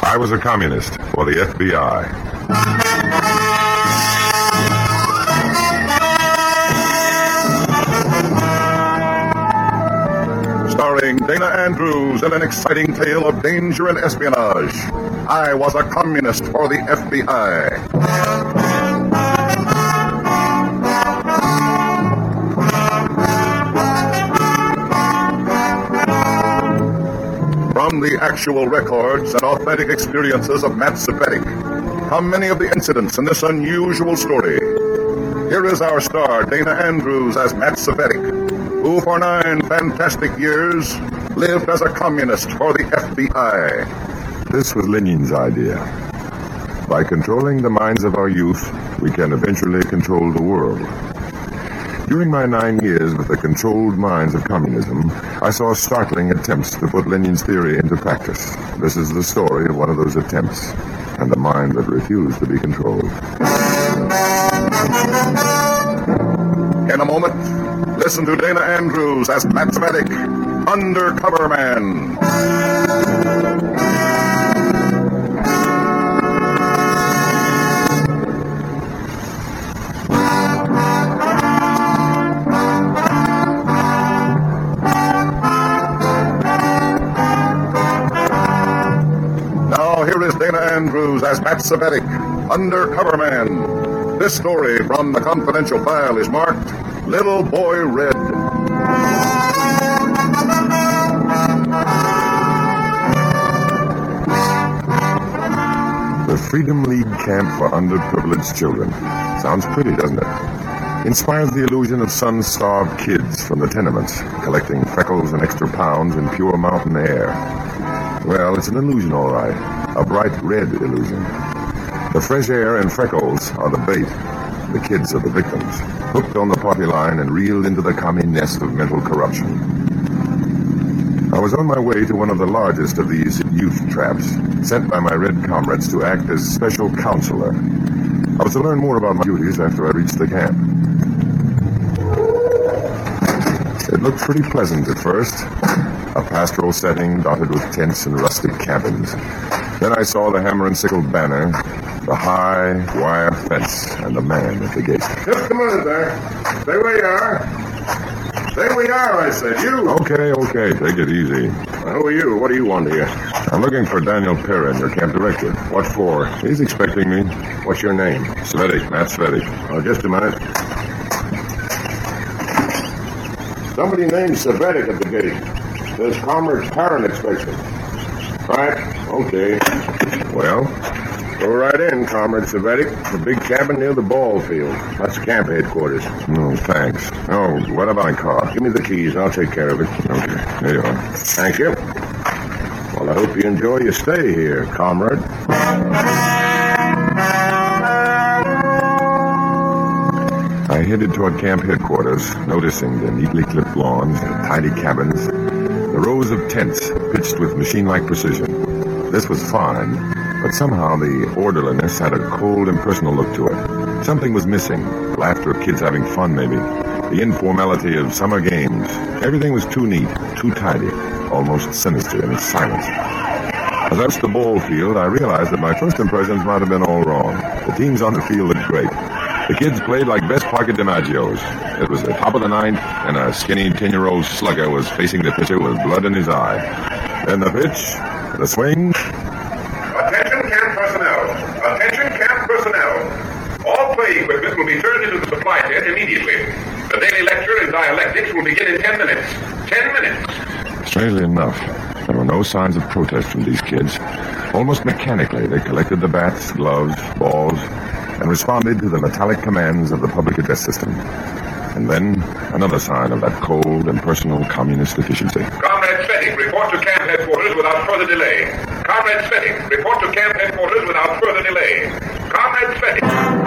I was a communist for the FBI. Starring Dana Andrews in an exciting tale of danger and espionage. I was a communist for the FBI. From the actual records and authentic experiences of Matt Cvetic come many of the incidents in this unusual story. Here is our star, Dana Andrews, as Matt Cvetic, who for 9 fantastic years lived as a communist for the FBI. This was Lenin's idea. By controlling the minds of our youth, we can eventually control the world. During my 9 years with the controlled minds of communism, I saw startling attempts to put Lenin's theory into practice. This is the story of one of those attempts, and the mind that refused to be controlled. In a moment, listen to Dana Andrews as Matt Cvetic, Undercover Man. Here is Dana Andrews as Matt Cvetic, Undercover Man. This story from the confidential file is marked Little Boy Red. The Freedom League Camp for Underprivileged Children. Sounds pretty, doesn't it? Inspires the illusion of sun-starved kids from the tenements, collecting freckles and extra pounds in pure mountain air. Well, it's an illusion, all right. A bright red illusion. The fresh air and freckles are the bait. The kids are the victims, hooked on the party line and reeled into the commie nest of mental corruption. I was on my way to one of the largest of these youth traps, sent by my red comrades to act as special counselor. I was to learn more about my duties after I reached the camp. It looked pretty pleasant at first. A pastoral setting dotted with tents and rustic cabins. Then I saw the hammer and sickle banner, the high wire fence, and the man at the gate. Just a minute there. Stay where you are. Stay where you are, I said. You. Okay. Take it easy. Who are you? What do you want here? I'm looking for Daniel Perrin, your camp director. What for? He's expecting me. What's your name? Cvetic, Matt Cvetic. Oh, just a minute. Somebody named Cvetic at the gate. Says Comrade Perrin expects me. Right, okay. Well? Go right in, Comrade Cvetic. The big cabin near the ball field. That's camp headquarters. No, thanks. Oh, what about my car? Give me the keys. I'll take care of it. Okay, here you are. Thank you. Well, I hope you enjoy your stay here, comrade. I headed toward camp headquarters, noticing the neatly clipped lawns, the tidy cabins, the rows of tents pitched with machine-like precision. This was fine, but somehow the orderliness had a cold, impersonal look to it. Something was missing. The laughter of kids having fun, maybe. The informality of summer games. Everything was too neat, too tidy, almost sinister in its silence. As I reached the ball field, I realized that my first impressions might have been all wrong. The teams on the field looked great. The kids played like best Parker DiMaggio's. It was the top of the ninth, and a skinny 10-year-old slugger was facing the pitcher with blood in his eye. Then the pitch, the swing. Attention camp personnel. Attention camp personnel. All play equipment will be turned into the supply tent immediately. The daily lecture in dialectics will begin in 10 minutes. 10 minutes. Strangely enough, there were no signs of protest from these kids. Almost mechanically, they collected the bats, gloves, balls, and responded to the metallic commands of the public address system. And then, another sign of that cold, impersonal communist efficiency. Comrade Cvetic, report to camp headquarters without further delay. Comrade Cvetic, report to camp headquarters without further delay. Comrade Cvetic.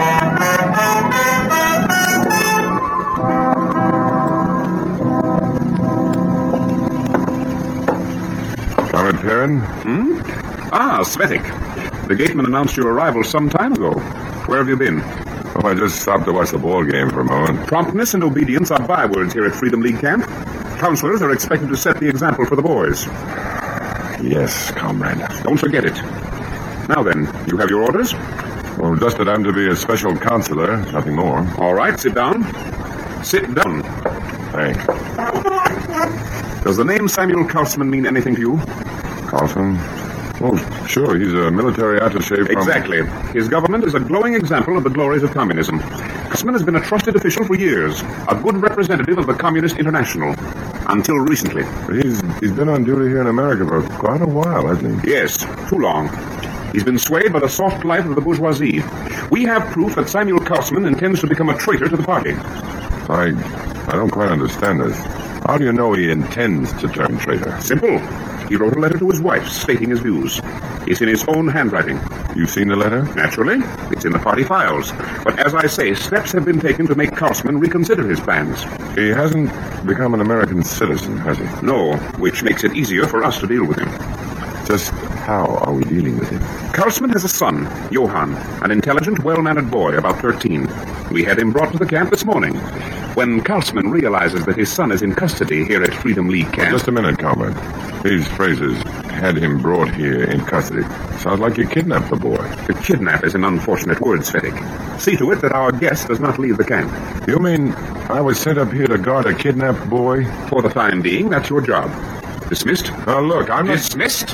Comrade Perrin? Ah, Cvetic. The gateman announced your arrival some time ago. Where have you been? Oh, I just stopped to watch the ball game for a moment. Promptness and obedience are bywords here at Freedom League Camp. Counselors are expected to set the example for the boys. Yes, comrade. Don't forget it. Now then, you have your orders? Well, just that I'm to be a special counselor, nothing more. All right, sit down. Sit down. Thanks. Does the name Samuel Kaufman mean anything to you? Kaufman? Oh, sure, he's a military attaché from... Exactly. His government is a glowing example of the glories of communism. Kaufman has been a trusted official for years, a good representative of the Communist International. Until recently. He's been on duty here in America for quite a while, hasn't he? Yes, too long. He's been swayed by the soft life of the bourgeoisie. We have proof that Samuel Kaufman intends to become a traitor to the party. I don't quite understand this. How do you know he intends to turn traitor? Simple. He wrote a letter to his wife stating his views. It's in his own handwriting. You've seen the letter? Naturally. It's in the party files. But as I say, steps have been taken to make Kaufman reconsider his plans. He hasn't become an American citizen, has he? No, which makes it easier for us to deal with him. Just how are we dealing with him? Kaufman has a son, Johann, an intelligent, well-mannered boy, about 13. We had him brought to the camp this morning. When Kaufman realizes that his son is in custody here at Freedom League camp... Just a minute, comrade. These phrases, had him brought here in custody. Sounds like you kidnapped the boy. To kidnap is an unfortunate word, Svetic. See to it that our guest does not leave the camp. You mean I was sent up here to guard a kidnapped boy? For the time being, that's your job. Dismissed? Now look, I'm not... Dismissed?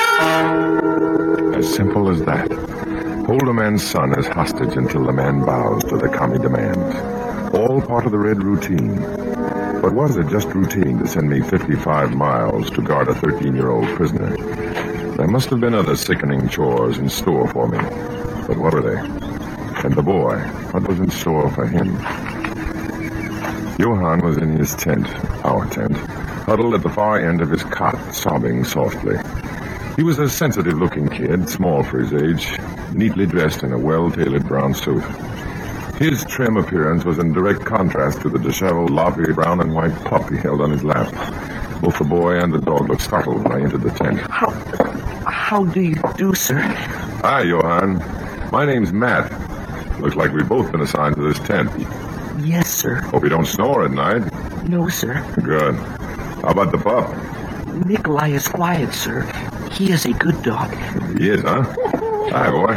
As simple as that. Hold a man's son as hostage until the man bows to the commie demands. All part of the Red routine. But was it just routine to send me 55 miles to guard a 13-year-old prisoner? There must have been other sickening chores in store for me. But what were they? And the boy, what was in store for him? Johann was in his tent, our tent, huddled at the far end of his cot, sobbing softly. He was a sensitive-looking kid, small for his age, neatly dressed in a well-tailored brown suit. His trim appearance was in direct contrast to the disheveled, loppy brown and white pup he held on his lap. Both the boy and the dog looked startled when I entered the tent. How do you do, sir? Hi, Johann. My name's Matt. Looks like we've both been assigned to this tent. Yes, sir. Hope you don't snore at night. No, sir. Good. How about the pup? Nikolai is quiet, sir. He is a good dog. He is, huh? Hi, boy.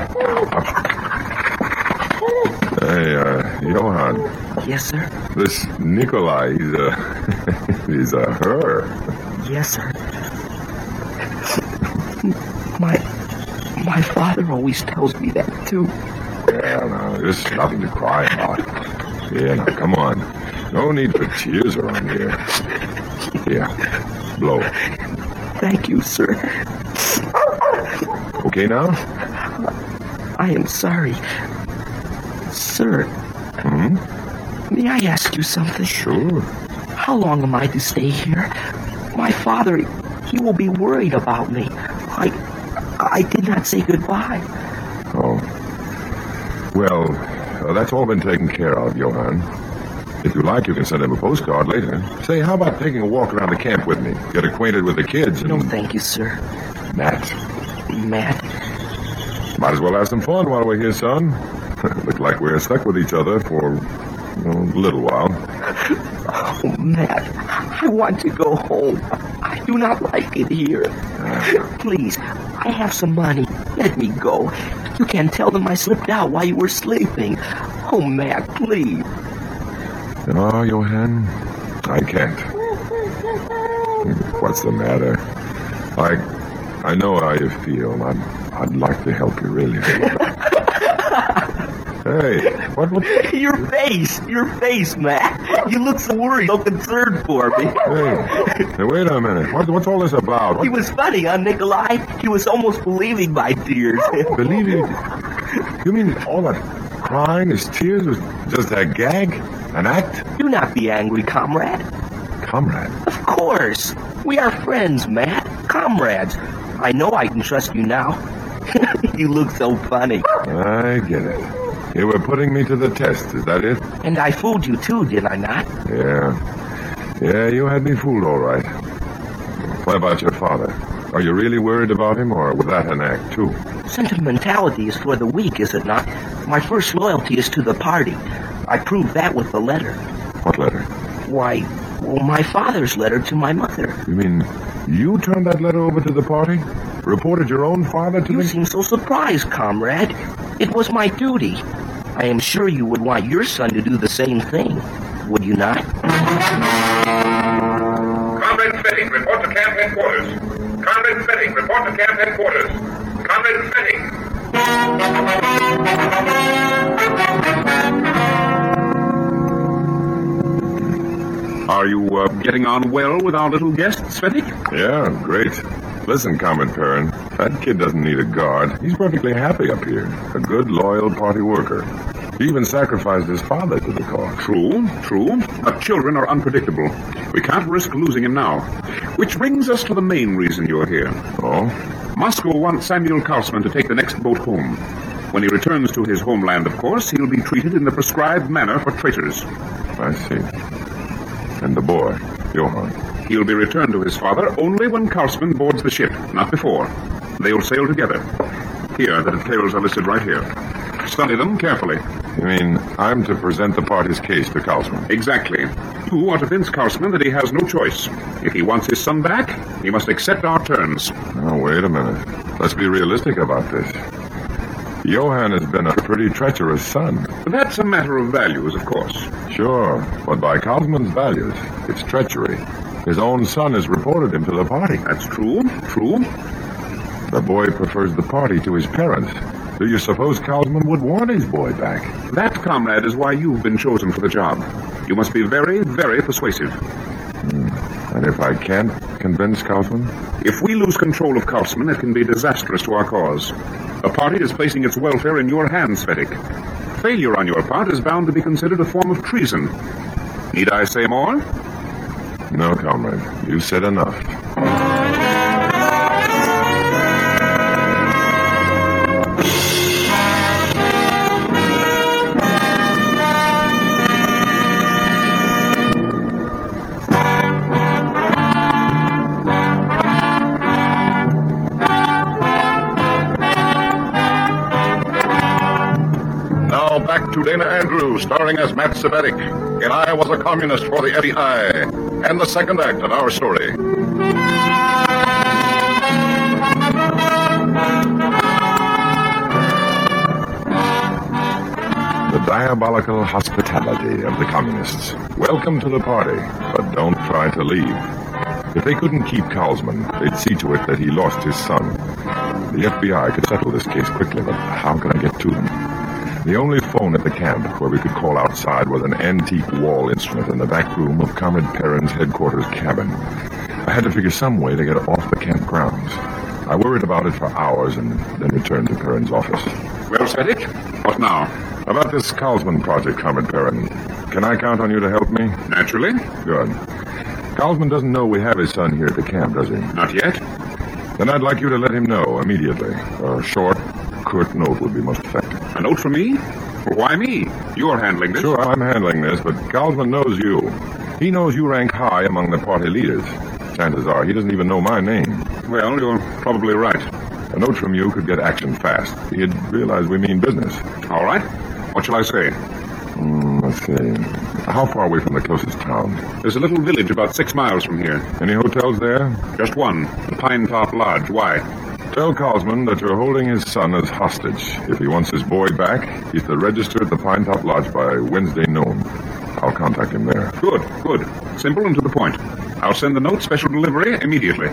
Hey, Johann. Yes, sir. This Nikolai, he's a her. Yes, sir. My father always tells me that, too. Yeah, no, there's nothing to cry about. Yeah, now, come on. No need for tears around here. Here, blow. Thank you, sir. Okay now? I am sorry. Sir. May I ask you something? Sure. How long am I to stay here? My father, he will be worried about me. I did not say goodbye. Oh. Well, that's all been taken care of, Johann. If you like, you can send him a postcard later. Say, how about taking a walk around the camp with me? Get acquainted with the kids and... No, thank you, sir. Matt. Might as well have some fun while we're here, son. Look like we're stuck with each other for a little while. Oh, Matt, I want to go home. I do not like it here. Please, I have some money. Let me go. You can tell them I slipped out while you were sleeping. Oh, Matt, please. No, Johann, I can't. What's the matter? I know how you feel. I'd like to help you, really. Hey, what? Your face, Matt. You look so worried, so concerned for me. Hey, wait a minute. What's all this about? He was funny, huh, Nikolai? He was almost believing my tears. Believing? You mean all that crying, his tears was just a gag? An act? Do not be angry, comrade. Comrade? Of course. We are friends, Matt. Comrades. I know I can trust you now. You look so funny. I get it. You were putting me to the test, is that it? And I fooled you too, did I not? Yeah, you had me fooled all right. What about your father? Are you really worried about him, or was that an act too? Sentimentality is for the weak, is it not? My first loyalty is to the party. I proved that with the letter. What letter? Why, my father's letter to my mother. You mean you turned that letter over to the party? Reported your own father to You me? seem so surprised, comrade. It was my duty. I am sure you would want your son to do the same thing, would you not? Comrade Fetting, report to camp headquarters. Comrade Fetting, report to camp headquarters. Comrade Fetting. Are you getting on well with our little guest, Svetik? Yeah, great. Listen, Comrade Perrin, that kid doesn't need a guard. He's perfectly happy up here. A good, loyal party worker. He even sacrificed his father to the cause. True. But children are unpredictable. We can't risk losing him now. Which brings us to the main reason you're here. Oh? Moscow wants Samuel Karlsman to take the next boat home. When he returns to his homeland, of course, he'll be treated in the prescribed manner for traitors. I see. And the boy, Johann. He'll be returned to his father only when Karlsman boards the ship, not before. They'll sail together. Here, the details are listed right here. Study them carefully. You mean I'm to present the party's case to Karlsman? Exactly. You are to convince Karlsman that he has no choice. If he wants his son back, he must accept our terms. Now, wait a minute. Let's be realistic about this. Johann has been a pretty treacherous son. That's a matter of values, of course. Sure, but by Karlsman's values, it's treachery. His own son has reported him to the party. That's true. The boy prefers the party to his parents. Do you suppose Karlsman would want his boy back? That, comrade, is why you've been chosen for the job. You must be very, very persuasive. And if I can't convince Karlsman? If we lose control of Karlsman, it can be disastrous to our cause. The party is placing its welfare in your hands, Svetik. Failure on your part is bound to be considered a form of treason. Need I say more? No, comrade. You said enough. Now back to Dana Andrews, starring as Matt Savetic in I Was a Communist for the FBI, and the second act of our story. The diabolical hospitality of the communists. Welcome to the party, but don't try to leave. If they couldn't keep Karlsman, they'd see to it that he lost his son. The FBI could settle this case quickly, but how can I get to them? The only phone at the camp where we could call outside was an antique wall instrument in the back room of Comrade Perrin's headquarters cabin. I had to figure some way to get off the camp grounds. I worried about it for hours and then returned to Perrin's office. Well, Svetik, what now? About this Karlsman project, Comrade Perrin. Can I count on you to help me? Naturally. Good. Karlsman doesn't know we have his son here at the camp, does he? Not yet. Then I'd like you to let him know immediately. A short, curt note would be most effective. A note from me? Why me? You're handling this. Sure, I'm handling this, but Karlsman knows you. He knows you rank high among the party leaders. Chances are he doesn't even know my name. Well, you're probably right. A note from you could get action fast. He'd realize we mean business. All right. What shall I say? Let's see. How far away from the closest town? There's a little village about 6 miles from here. Any hotels there? Just one. The Pine Top Lodge. Why? Tell Karlsman that you're holding his son as hostage. If he wants his boy back, he's to register at the Pine Top Lodge by Wednesday noon. I'll contact him there. Good. Simple and to the point. I'll send the note special delivery immediately.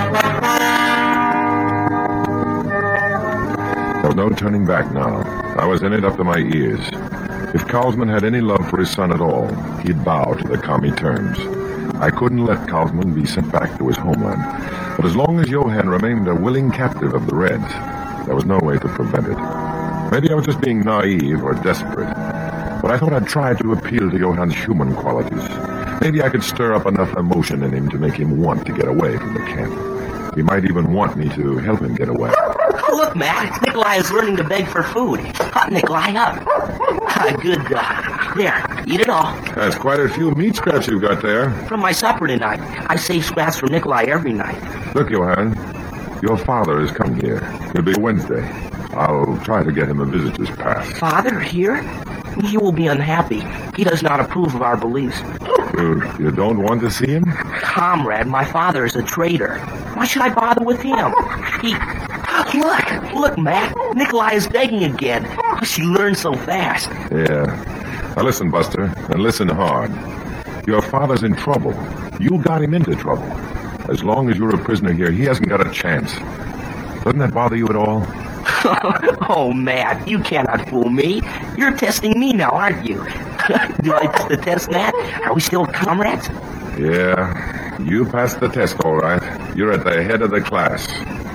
There was no turning back now. I was in it up to my ears. If Karlsman had any love for his son at all, he'd bow to the commie terms. I couldn't let Karlsman be sent back to his homeland. But as long as Johann remained a willing captive of the Reds, there was no way to prevent it. Maybe I was just being naive or desperate. But I thought I'd try to appeal to Johann's human qualities. Maybe I could stir up enough emotion in him to make him want to get away from the camp. He might even want me to help him get away. Oh, look, Matt. Nikolai is learning to beg for food. Hot Nikolai up. Good dog. There, eat it all. That's quite a few meat scraps you've got there. From my supper tonight. I save scraps for Nikolai every night. Look, Johann, your father has come here. It'll be Wednesday. I'll try to get him a visitor's pass. Father here? He will be unhappy. He does not approve of our beliefs. You don't want to see him? Comrade, my father is a traitor. Why should I bother with him? Look, Matt. Nikolai is begging again. She learned so fast. Yeah. Now listen, Buster, and listen hard. Your father's in trouble. You got him into trouble. As long as you're a prisoner here, he hasn't got a chance. Doesn't that bother you at all? Oh, Matt, you cannot fool me. You're testing me now, aren't you? Do I pass the test, Matt? Are we still comrades? Yeah, you passed the test, all right. You're at the head of the class.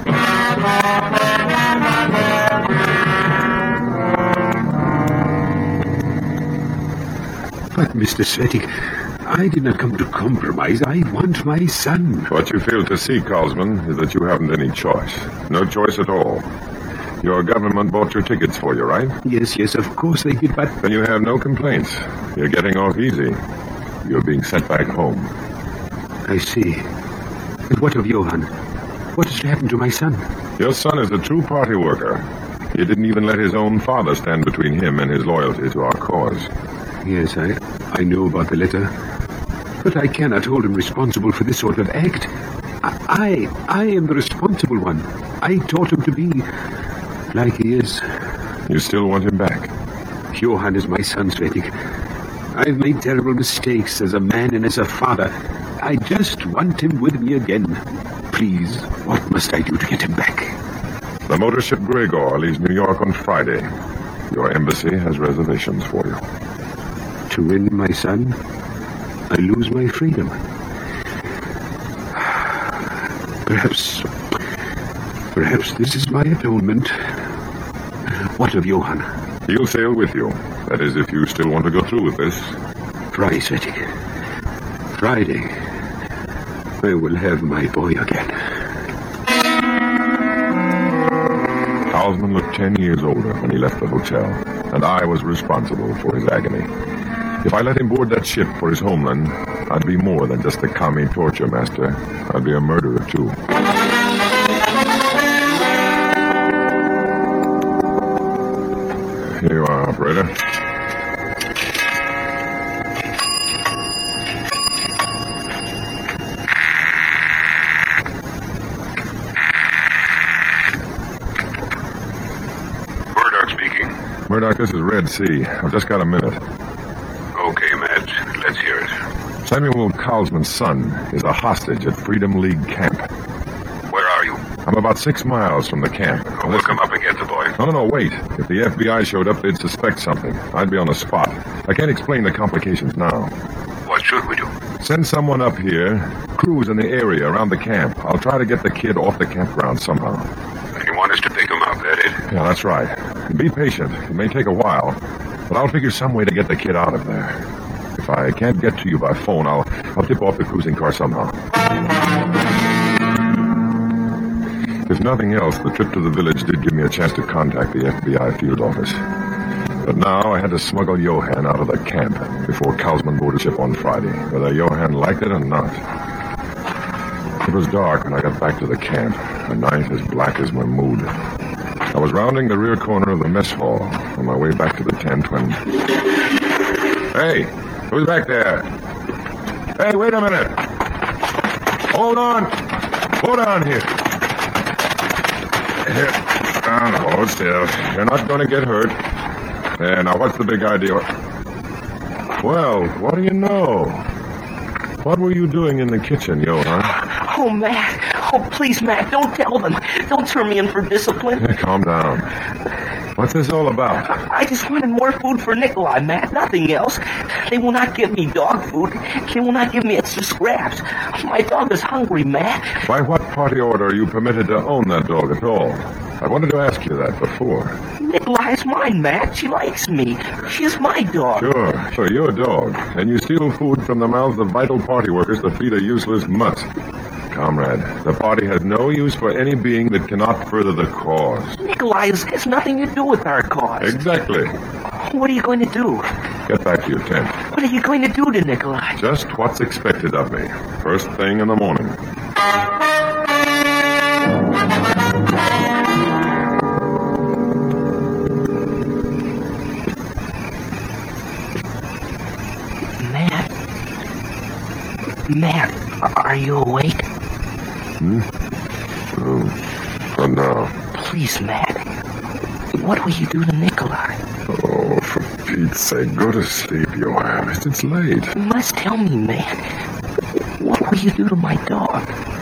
But, Mr. Svetic, I did not come to compromise. I want my son. What you fail to see, Karlsman, is that you haven't any choice. No choice at all. Your government bought your tickets for you, right? Yes, of course they did, but... Then you have no complaints. You're getting off easy. You're being sent back home. I see. And what of Johann? What has happened to my son? Your son is a true party worker. He didn't even let his own father stand between him and his loyalty to our cause. Yes, I know about the letter. But I cannot hold him responsible for this sort of act. I am the responsible one. I taught him to be like he is. You still want him back? Johann is my son, Svetic. I've made terrible mistakes as a man and as a father. I just want him with me again. Please, what must I do to get him back? The motor ship Gregor leaves New York on Friday. Your embassy has reservations for you. To win my son, I lose my freedom. Perhaps this is my atonement. What of Johann? He'll sail with you. That is, if you still want to go through with this. Friday, Svetic. Friday, I will have my boy again. Karlsman looked 10 years older when he left the hotel, and I was responsible for his agony. If I let him board that ship for his homeland, I'd be more than just a commie torture master. I'd be a murderer, too. Here you are, operator. Murdoch speaking. Murdoch, this is Red Sea. I've just got a minute. Okay, Matt. Let's hear it. Samuel Karlsman's son is a hostage at Freedom League camp. Where are you? I'm about 6 miles from the camp. We'll come up and get the boy. No, wait. If the FBI showed up, they'd suspect something. I'd be on the spot. I can't explain the complications now. What should we do? Send someone up here, cruise in the area around the camp. I'll try to get the kid off the campground somehow. You want us to pick him up, that it? Yeah, that's right. Be patient. It may take a while, but I'll figure some way to get the kid out of there. If I can't get to you by phone, I'll tip off the cruising car somehow. If nothing else, the trip to the village did give me a chance to contact the FBI field office. But now I had to smuggle Johann out of the camp before Karlsman boarded ship on Friday, whether Johann liked it or not. It was dark when I got back to the camp, a night as black as my mood. I was rounding the rear corner of the mess hall on my way back to the tent when... Hey, who's back there? Hey, wait a minute. Hold on. Hold on here. Here. Hold still. You're not going to get hurt. There, now what's the big idea? Well, what do you know? What were you doing in the kitchen, Johann? Oh, Matt. Oh, please, Matt, don't tell them. Don't turn me in for discipline. Calm down. What's this all about? I just wanted more food for Nikolai, Matt, nothing else. They will not give me dog food. They will not give me extra scraps. My dog is hungry, Matt. By what party order are you permitted to own that dog at all? I wanted to ask you that before. Nikolai is mine, Matt. She likes me. She is my dog. Sure, you're a dog. And you steal food from the mouths of vital party workers to feed a useless mutt. Comrade, the party has no use for any being that cannot further the cause. Nikolai has nothing to do with our cause. Exactly. What are you going to do? Get back to your tent. What are you going to do to Nikolai? Just what's expected of me. First thing in the morning. Matt, are you awake? For now. Please, Matt. What will you do to Nikolai? Oh, for Pete's sake, go to sleep, Johann. It's late. You must tell me, Matt. What will you do to my dog?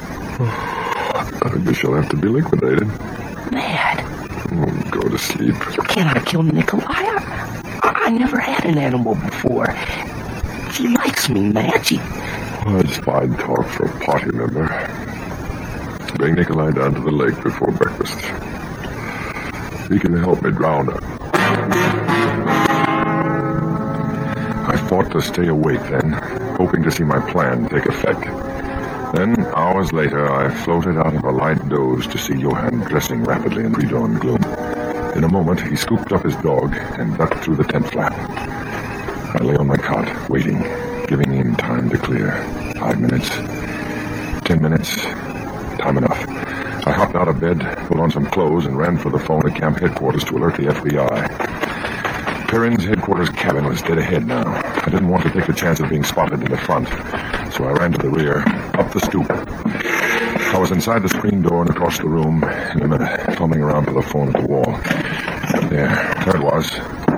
I guess you'll have to be liquidated. Matt. Oh, go to sleep. You cannot kill Nikolai. I never had an animal before. She likes me, Matt. Oh, it's fine talk for a party member. Bring Nikolai down to the lake before breakfast. He can help me drown her. I fought to stay awake then, hoping to see my plan take effect. Then, hours later, I floated out of a light doze to see Johann dressing rapidly in pre-dawn gloom. In a moment, he scooped up his dog and ducked through the tent flap. I lay on my cot, waiting, giving him time to clear. 5 minutes. 10 minutes. Time enough. I hopped out of bed, put on some clothes, and ran for the phone at camp headquarters to alert the FBI. Perrin's headquarters cabin was dead ahead now. I didn't want to take the chance of being spotted in the front, so I ran to the rear, up the stoop. I was inside the screen door and across the room in a minute, fumbling around for the phone at the wall. There it was.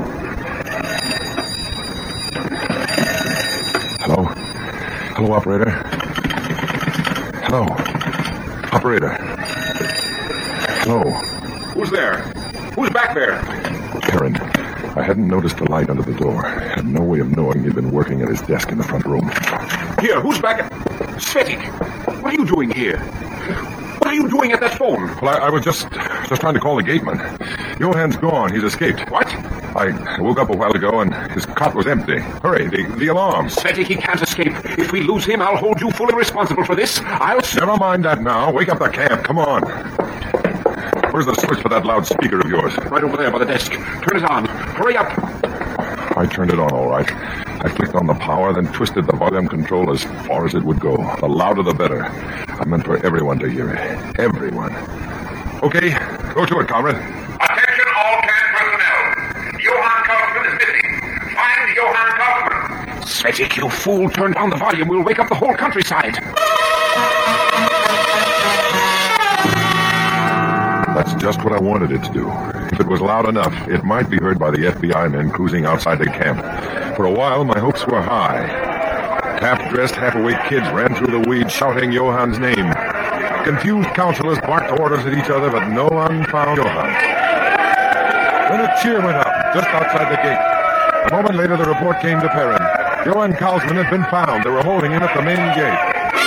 Hello? Hello, operator? Hello? Operator? Hello? Who's there? Who's back there? Perrin. I hadn't noticed the light under the door. Had no way of knowing he'd been working at his desk in the front room. Here, who's back? Svetik, what are you doing here? What are you doing at that phone? Well, I was just trying to call the gateman. Johann's gone. He's escaped. What? I woke up a while ago and his cot was empty. Hurry, the alarm. Svetik, he can't escape. If we lose him, I'll hold you fully responsible for this. Never mind that now. Wake up the camp. Come on. Where's the switch for that loudspeaker of yours? Right over there by the desk. Turn it on. Hurry up. I turned it on, all right. I clicked on the power, then twisted the volume control as far as it would go. The louder, the better. I meant for everyone to hear it. Everyone. Okay, go to it, comrade. Attention all camp personnel. Johann Kaufman is missing. Find Johann Kaufman. Svetik, you fool. Turn down the volume. We'll wake up the whole countryside. That's just what I wanted it to do. If it was loud enough, it might be heard by the FBI men cruising outside the camp. For a while, my hopes were high. Half-dressed, half-awake kids ran through the weeds shouting Johann's name. Confused counselors barked orders at each other, but no one found Johann. Then a cheer went up just outside the gate. A moment later, the report came to Perrin. Johann Kaufman had been found. They were holding him at the main gate.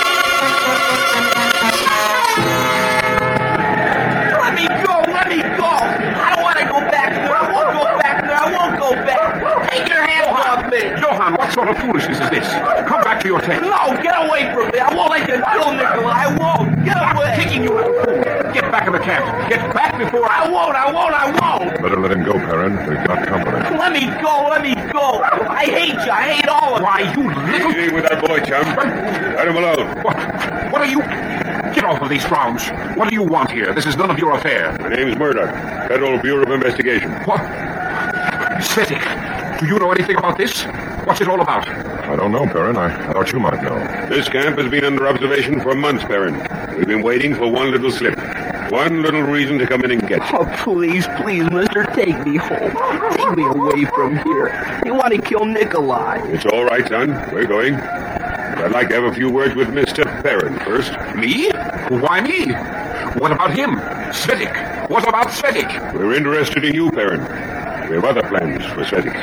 Let me go! I don't want to go back there. I won't go back there. I won't go back. Take your hands off me. Johann, what sort of foolishness is this? Come back to your tent. No, get away from me. I won't let you kill Nikolai. I won't. Get away. I'm kicking you little fool. Get back in the camp. Get back before I won't. Better let him go, Perrin. We've got company. Let me go. I hate you. I hate all of you. Why, you little... Easy with that boy, chum. Let him alone. What are you... Get off of these grounds. What do you want here? This is none of your affair. My name's Murdoch, Federal Bureau of Investigation. What? Svetik, do you know anything about this? What's it all about? I don't know, Perrin. I thought you might know. This camp has been under observation for months, Perrin. We've been waiting for one little slip. One little reason to come in and get you. Oh, please, mister, take me home. Take me away from here. You want to kill Nikolai. It's all right, son. We're going. But I'd like to have a few words with Mr. Perrin first. Me? Why me? What about him? Svetik. What about Svetik? We're interested in you, Perrin. We have other plans for Svetik.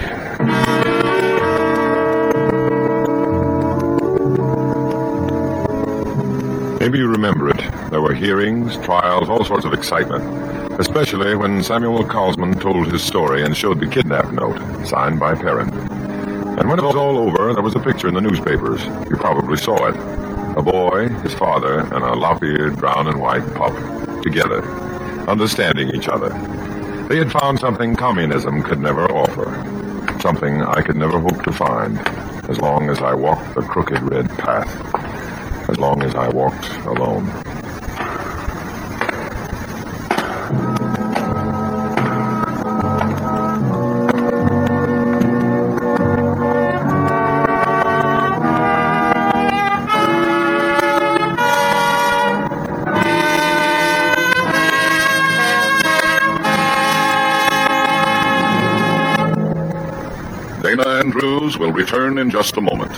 Maybe you remember it. There were hearings, trials, all sorts of excitement. Especially when Samuel Kaufman told his story and showed the kidnap note, signed by Perrin. And when it was all over, there was a picture in the newspapers. You probably saw it. A boy, his father, and a lop-eared brown and white pup. Together. Understanding each other. They had found something communism could never offer. Something I could never hope to find. As long as I walked the crooked red path. As long as I walked alone. Dana Andrews will return in just a moment.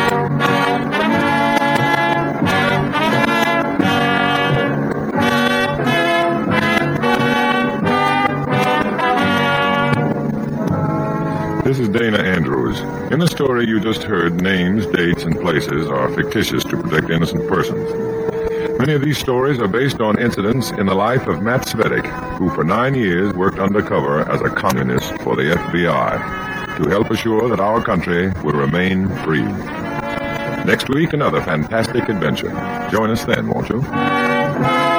This is Dana Andrews. In the story you just heard, names, dates, and places are fictitious to protect innocent persons. Many of these stories are based on incidents in the life of Matt Svetich, who for 9 years worked undercover as a communist for the FBI to help assure that our country would remain free. Next week, another fantastic adventure. Join us then, won't you?